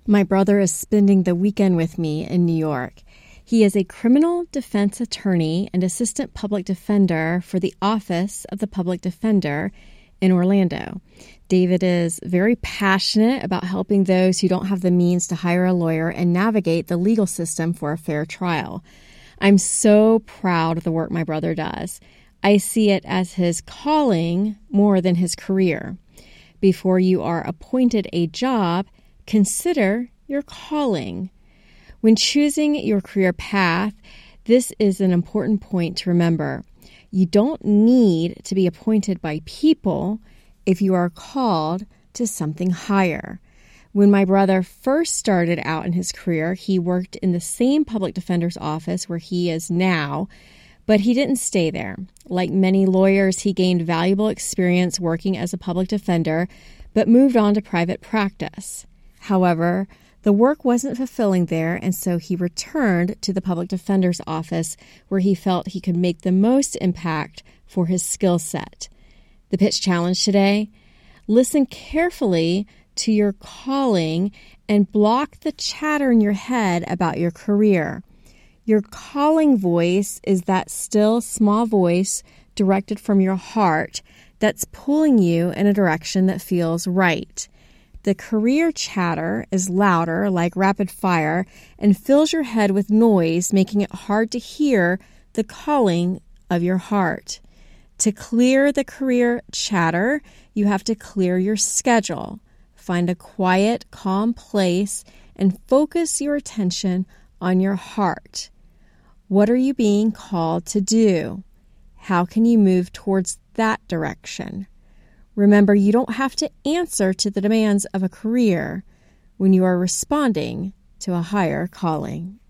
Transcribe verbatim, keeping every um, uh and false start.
My brother is spending the weekend with me in New York. He is a criminal defense attorney and assistant public defender for the Office of the Public Defender in Orlando. David is very passionate about helping those who don't have the means to hire a lawyer and navigate the legal system for a fair trial. I'm so proud of the work my brother does. I see it as his calling more than his career. Before you are appointed a job, consider your calling. When choosing your career path, this is an important point to remember. You don't need to be appointed by people if you are called to something higher. When my brother first started out in his career, he worked in the same public defender's office where he is now, but he didn't stay there. Like many lawyers, he gained valuable experience working as a public defender, but moved on to private practice. However, the work wasn't fulfilling there, and so he returned to the public defender's office where he felt he could make the most impact for his skill set. The pitch challenge today: listen carefully to your calling and block the chatter in your head about your career. Your calling voice is that still small voice directed from your heart that's pulling you in a direction that feels right. The career chatter is louder, like rapid fire, and fills your head with noise, making it hard to hear the calling of your heart. To clear the career chatter, you have to clear your schedule. Find a quiet, calm place and focus your attention on your heart. What are you being called to do? How can you move towards that direction? Remember, you don't have to answer to the demands of a career when you are responding to a higher calling.